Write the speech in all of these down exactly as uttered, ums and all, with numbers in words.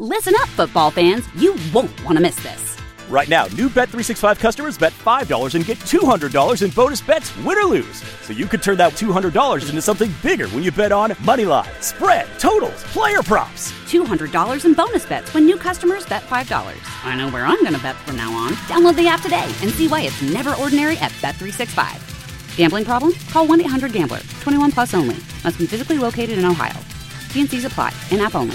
Listen up, football fans. You won't want to miss this. Right now, new Bet three sixty-five customers bet five dollars and get two hundred dollars in bonus bets, win or lose. So you could turn that two hundred dollars into something bigger when you bet on money line, spread, totals, player props. two hundred dollars in bonus bets when new customers bet five dollars. I know where I'm going to bet from now on. Download the app today and see why it's never ordinary at Bet three sixty-five. Gambling problem? Call one eight hundred gambler. twenty-one plus only. Must be physically located in Ohio. T and C's apply. In-app only.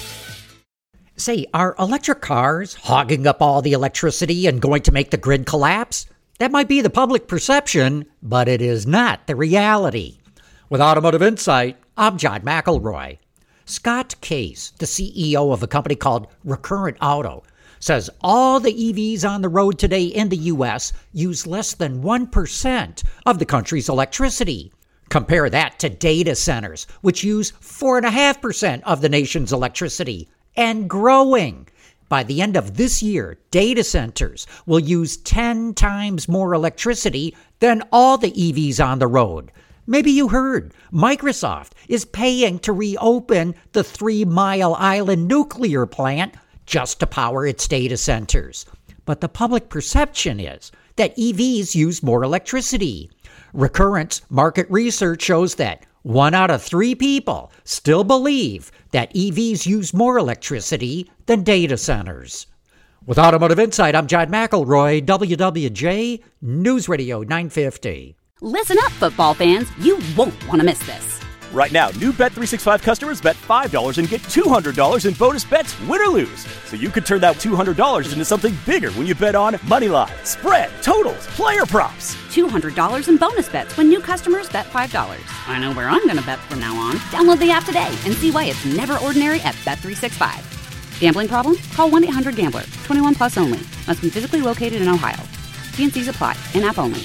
Say, are electric cars hogging up all the electricity and going to make the grid collapse? That might be the public perception, but it is not the reality. With Automotive Insight, I'm John McElroy. Scott Case, the C E O of a company called Recurrent Auto, says all the E Vs on the road today in the U S use less than one percent of the country's electricity. Compare that to data centers, which use four point five percent of the nation's electricity. And growing. By the end of this year, data centers will use ten times more electricity than all the E Vs on the road. Maybe you heard Microsoft is paying to reopen the Three Mile Island nuclear plant just to power its data centers. But the public perception is that E Vs use more electricity. Recurrent's market research shows that one out of three people still believe that E Vs use more electricity than data centers. With Automotive Insight, I'm John McElroy, W W J News Radio nine fifty. Listen up, football fans. You won't want to miss this. Right now, new Bet three sixty-five customers bet five dollars and get two hundred dollars in bonus bets, win or lose. So you could turn that two hundred dollars into something bigger when you bet on money line, spread, totals, player props. two hundred dollars in bonus bets when new customers bet five dollars. I know where I'm going to bet from now on. Download the app today and see why it's never ordinary at Bet three sixty-five. Gambling problem? Call one eight hundred gambler. twenty-one plus only. Must be physically located in Ohio. T and C's apply. In-app only.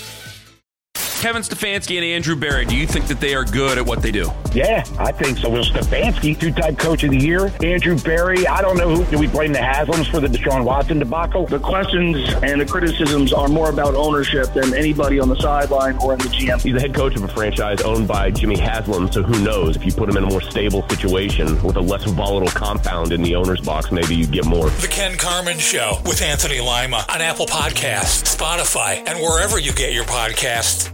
Kevin Stefanski and Andrew Berry, do you think that they are good at what they do? Yeah, I think so. Well, Stefanski, two-time coach of the year. Andrew Berry, I don't know who. Do we blame the Haslams for the Deshaun Watson debacle? The questions and the criticisms are more about ownership than anybody on the sideline or in the G M. He's the head coach of a franchise owned by Jimmy Haslam, so who knows? If you put him in a more stable situation with a less volatile compound in the owner's box, maybe you get more. The Ken Carman Show with Anthony Lima on Apple Podcasts, Spotify, and wherever you get your podcasts.